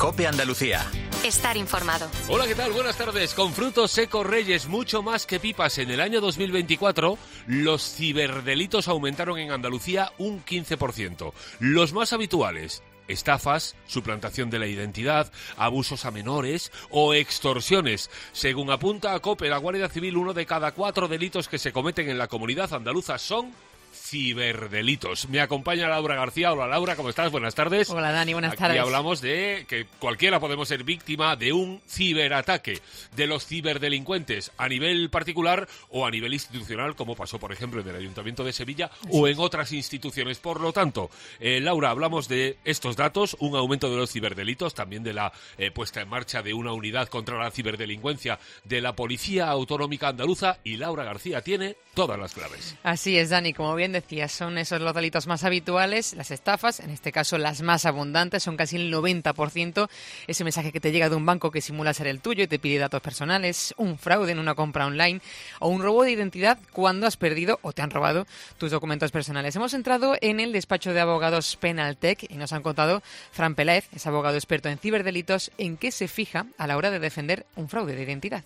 COPE Andalucía. Estar informado. Hola, ¿qué tal? Buenas tardes. Con frutos secos Reyes, mucho más que pipas. En el año 2024, los ciberdelitos aumentaron en Andalucía un 15%. Los más habituales: estafas, suplantación de la identidad, abusos a menores o extorsiones. Según apunta a COPE, la Guardia Civil, 1 de cada 4 delitos que se cometen en la comunidad andaluza son ciberdelitos. Me acompaña Laura García. Hola, Laura, ¿cómo estás? Buenas tardes. Hola, Dani, buenas tardes. Aquí hablamos de que cualquiera podemos ser víctima de un ciberataque, de los ciberdelincuentes a nivel particular o a nivel institucional, como pasó, por ejemplo, en el Ayuntamiento de Sevilla o en otras instituciones. Por lo tanto, Laura, hablamos de estos datos, un aumento de los ciberdelitos, también de la puesta en marcha de una unidad contra la ciberdelincuencia de la Policía Autonómica Andaluza, y Laura García tiene todas las claves. Así es, Dani, como bien decías, son esos los delitos más habituales, las estafas, en este caso las más abundantes, son casi el 90%, ese mensaje que te llega de un banco que simula ser el tuyo y te pide datos personales, un fraude en una compra online o un robo de identidad cuando has perdido o te han robado tus documentos personales. Hemos entrado en el despacho de abogados Penaltec y nos han contado Fran Peláez, es abogado experto en ciberdelitos, en qué se fija a la hora de defender un fraude de identidad.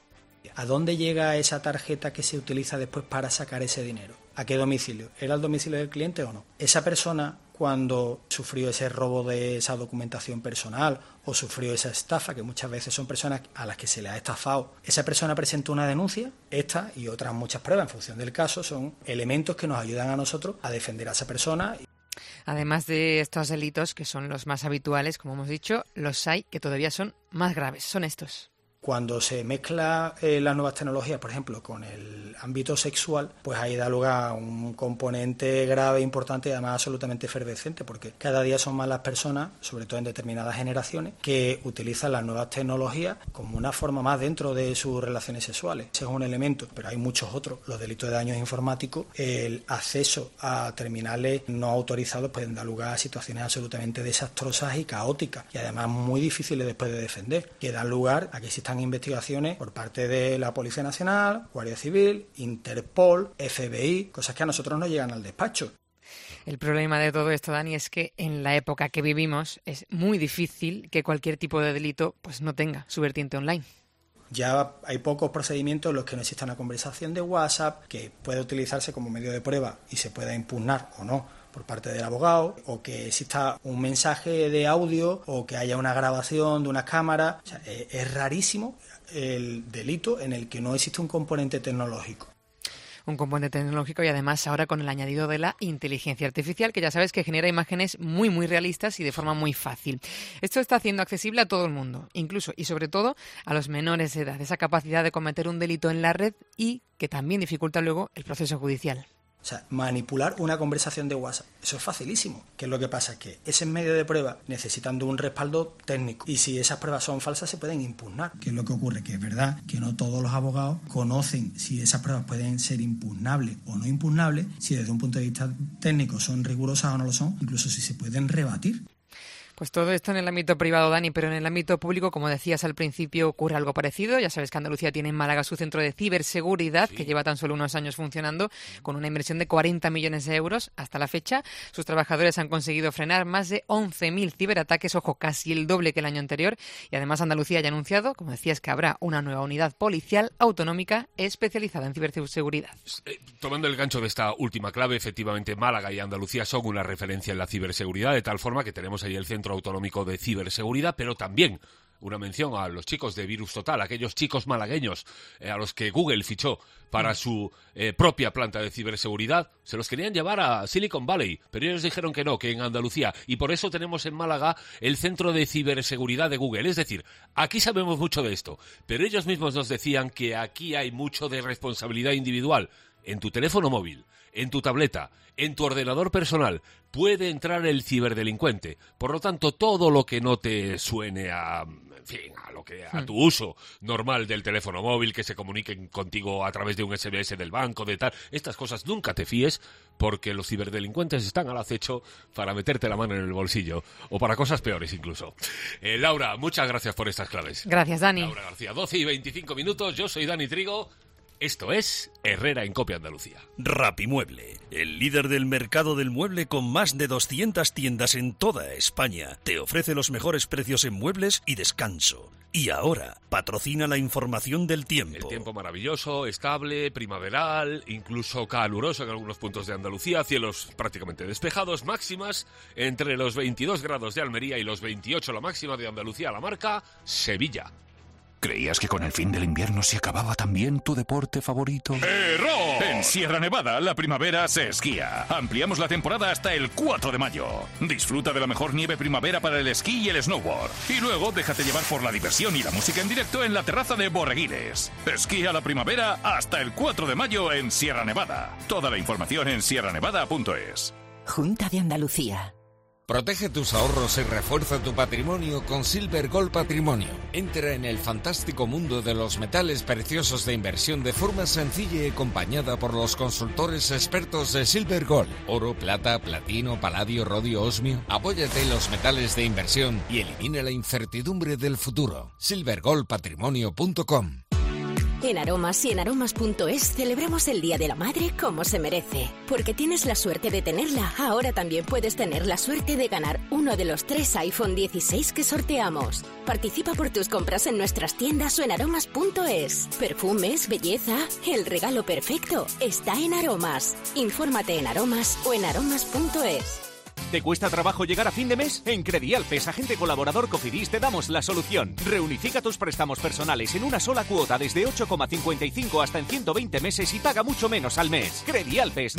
¿A dónde llega esa tarjeta que se utiliza después para sacar ese dinero? ¿A qué domicilio? ¿Era el domicilio del cliente o no? Esa persona, cuando sufrió ese robo de esa documentación personal o sufrió esa estafa, que muchas veces son personas a las que se le ha estafado, esa persona presentó una denuncia. Esta y otras muchas pruebas en función del caso son elementos que nos ayudan a nosotros a defender a esa persona. Además de estos delitos, que son los más habituales, como hemos dicho, los hay que todavía son más graves. Son estos. Cuando se mezcla las nuevas tecnologías, por ejemplo, con el ámbito sexual, pues ahí da lugar a un componente grave, importante y además absolutamente efervescente, porque cada día son más las personas, sobre todo en determinadas generaciones, que utilizan las nuevas tecnologías como una forma más dentro de sus relaciones sexuales. Ese es un elemento, pero hay muchos otros. Los delitos de daños informáticos, el acceso a terminales no autorizados pueden dar lugar a situaciones absolutamente desastrosas y caóticas, y además muy difíciles después de defender, que dan lugar a que existan investigaciones por parte de la Policía Nacional, Guardia Civil, Interpol, FBI, cosas que a nosotros no llegan al despacho. El problema de todo esto, Dani, es que en la época que vivimos es muy difícil que cualquier tipo de delito pues no tenga su vertiente online. Ya hay pocos procedimientos en los que no exista una conversación de WhatsApp que pueda utilizarse como medio de prueba y se pueda impugnar o no por parte del abogado, o que exista un mensaje de audio o que haya una grabación de una cámara. O sea, es rarísimo el delito en el que no existe un componente tecnológico. Un componente tecnológico y además ahora con el añadido de la inteligencia artificial, que ya sabes que genera imágenes muy, muy realistas y de forma muy fácil. Esto está haciendo accesible a todo el mundo, incluso y sobre todo a los menores de edad, esa capacidad de cometer un delito en la red y que también dificulta luego el proceso judicial. O sea, manipular una conversación de WhatsApp, eso es facilísimo. ¿Qué es lo que pasa? Que ese medio de prueba necesitan de un respaldo técnico. Y si esas pruebas son falsas, se pueden impugnar. ¿Qué es lo que ocurre? Que es verdad que no todos los abogados conocen si esas pruebas pueden ser impugnables o no impugnables, si desde un punto de vista técnico son rigurosas o no lo son, incluso si se pueden rebatir. Pues todo esto en el ámbito privado, Dani, pero en el ámbito público, como decías al principio, ocurre algo parecido. Ya sabes que Andalucía tiene en Málaga su centro de ciberseguridad, que lleva tan solo unos años funcionando, con una inversión de 40 millones de euros hasta la fecha. Sus trabajadores han conseguido frenar más de 11.000 ciberataques, ojo, casi el doble que el año anterior. Y además Andalucía ya ha anunciado, como decías, que habrá una nueva unidad policial autonómica especializada en ciberseguridad. Tomando el gancho de esta última clave, efectivamente Málaga y Andalucía son una referencia en la ciberseguridad, de tal forma que tenemos ahí el Centro Autonómico de Ciberseguridad, pero también una mención a los chicos de Virus Total, aquellos chicos malagueños a los que Google fichó para su propia planta de ciberseguridad. Se los querían llevar a Silicon Valley, pero ellos dijeron que no, que en Andalucía. Y por eso tenemos en Málaga el Centro de Ciberseguridad de Google. Es decir, aquí sabemos mucho de esto, pero ellos mismos nos decían que aquí hay mucho de responsabilidad individual. En tu teléfono móvil, en tu tableta, en tu ordenador personal, puede entrar el ciberdelincuente. Por lo tanto, todo lo que no te suene a tu uso normal del teléfono móvil, que se comuniquen contigo a través de un SMS del banco, de tal, estas cosas nunca te fíes, porque los ciberdelincuentes están al acecho para meterte la mano en el bolsillo, o para cosas peores incluso. Laura, muchas gracias por estas claves. Gracias, Dani. Laura García, 12 y 25 minutos, yo soy Dani Trigo. Esto es Herrera en Cope Andalucía. Rapimueble, el líder del mercado del mueble con más de 200 tiendas en toda España, te ofrece los mejores precios en muebles y descanso. Y ahora, patrocina la información del tiempo. El tiempo maravilloso, estable, primaveral, incluso caluroso en algunos puntos de Andalucía, cielos prácticamente despejados, máximas entre los 22 grados de Almería y los 28 la máxima de Andalucía, la marca Sevilla. ¿Creías que con el fin del invierno se acababa también tu deporte favorito? ¡Error! En Sierra Nevada, la primavera se esquía. Ampliamos la temporada hasta el 4 de mayo. Disfruta de la mejor nieve primavera para el esquí y el snowboard. Y luego déjate llevar por la diversión y la música en directo en la terraza de Borreguiles. Esquía la primavera hasta el 4 de mayo en Sierra Nevada. Toda la información en sierranevada.es. Junta de Andalucía. Protege tus ahorros y refuerza tu patrimonio con Silver Gold Patrimonio. Entra en el fantástico mundo de los metales preciosos de inversión de forma sencilla y acompañada por los consultores expertos de Silver Gold. Oro, plata, platino, paladio, rodio, osmio. Apóyate en los metales de inversión y elimina la incertidumbre del futuro. silvergoldpatrimonio.com. En Aromas y en aromas.es celebramos el Día de la Madre como se merece. Porque tienes la suerte de tenerla, ahora también puedes tener la suerte de ganar uno de los 3 iPhone 16 que sorteamos. Participa por tus compras en nuestras tiendas o en aromas.es. Perfumes, belleza, el regalo perfecto está en Aromas. Infórmate en Aromas o en aromas.es. ¿Te cuesta trabajo llegar a fin de mes? En Credialpes, agente colaborador Cofidis, te damos la solución. Reunifica tus préstamos personales en una sola cuota desde 8,55 hasta en 120 meses y paga mucho menos al mes. Credialpes,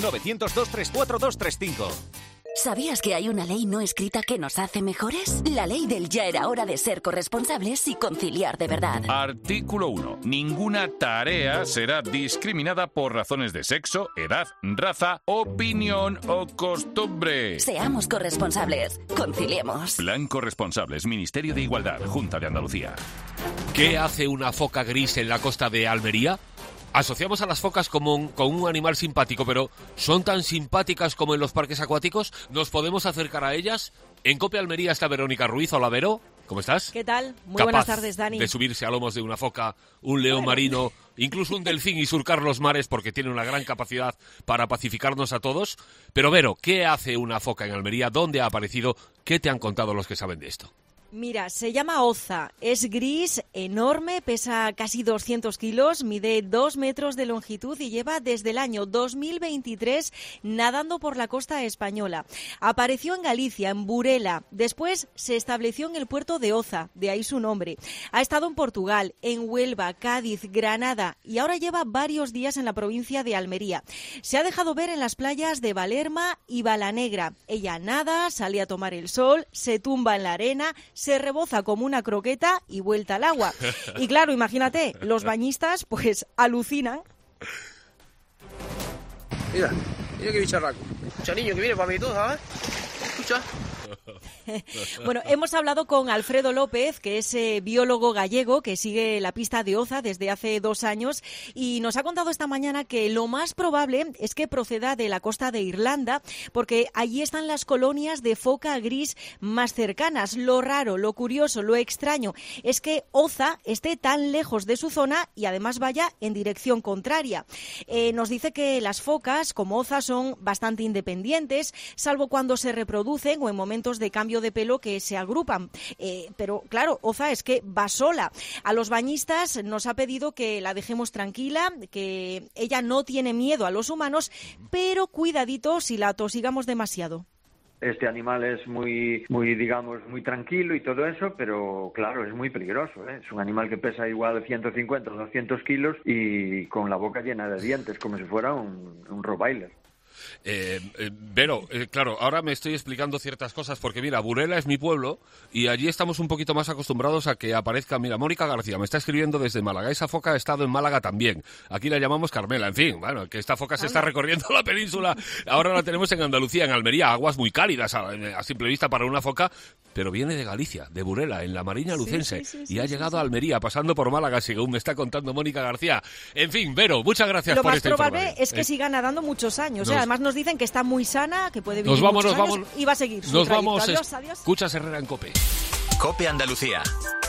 900-234-235. ¿Sabías que hay una ley no escrita que nos hace mejores? La ley del ya era hora de ser corresponsables y conciliar de verdad. Artículo 1. Ninguna tarea será discriminada por razones de sexo, edad, raza, opinión o costumbre. Seamos corresponsables. Conciliemos. Plan Corresponsables, Ministerio de Igualdad, Junta de Andalucía. ¿Qué hace una foca gris en la costa de Almería? Asociamos a las focas con un animal simpático, pero ¿son tan simpáticas como en los parques acuáticos? ¿Nos podemos acercar a ellas? En Cope Almería está Verónica Ruiz. Hola, Vero. ¿Cómo estás? ¿Qué tal? Muy buenas tardes, Dani. De subirse a lomos de una foca, un león marino, incluso un delfín y surcar los mares porque tiene una gran capacidad para pacificarnos a todos. Pero, Vero, ¿qué hace una foca en Almería? ¿Dónde ha aparecido? ¿Qué te han contado los que saben de esto? Mira, se llama Oza, es gris, enorme, pesa casi 200 kilos, mide 2 metros de longitud y lleva desde el año 2023 nadando por la costa española. Apareció en Galicia, en Burela, después se estableció en el puerto de Oza, de ahí su nombre. Ha estado en Portugal, en Huelva, Cádiz, Granada y ahora lleva varios días en la provincia de Almería. Se ha dejado ver en las playas de Valerma y Valanegra. Ella nada, sale a tomar el sol, se tumba en la arena, se reboza como una croqueta y vuelta al agua. Y claro, imagínate, los bañistas pues alucinan. Mira qué bicharraco. Escucha, niño, que viene para mí todo, ¿sabes? Escucha. Bueno, hemos hablado con Alfredo López, que es biólogo gallego, que sigue la pista de Oza desde hace 2 años, y nos ha contado esta mañana que lo más probable es que proceda de la costa de Irlanda, porque allí están las colonias de foca gris más cercanas. Lo raro, lo curioso, lo extraño es que Oza esté tan lejos de su zona y además vaya en dirección contraria. Nos dice que las focas, como Oza, son bastante independientes, salvo cuando se reproducen o en momentos de cambio de pelo que se agrupan. Pero claro, Oza es que va sola. A los bañistas nos ha pedido que la dejemos tranquila, que ella no tiene miedo a los humanos, pero cuidadito si la atosigamos demasiado. Este animal es muy tranquilo y todo eso, pero claro, es muy peligroso, ¿eh? Es un animal que pesa igual de 150 o 200 kilos y con la boca llena de dientes, como si fuera un rottweiler. Vero, claro, ahora me estoy explicando ciertas cosas porque mira, Burela es mi pueblo y allí estamos un poquito más acostumbrados a que aparezca, mira, Mónica García me está escribiendo desde Málaga, esa foca ha estado en Málaga también, aquí la llamamos Carmela, en fin, bueno, que esta foca se está recorriendo la península, ahora la tenemos en Andalucía, en Almería, aguas muy cálidas a simple vista para una foca, pero viene de Galicia, de Burela, en la Marina Lucense, y ha llegado a Almería, pasando por Málaga, según me está contando Mónica García. En fin, Vero, muchas gracias por esta información. Lo más probable es que siga nadando muchos años, además nos dicen que está muy sana, que puede vivir nos vamos, muchos años y va a seguir su Nos trayecto. vamos, Adiós. escuchas Herrera en COPE. COPE Andalucía.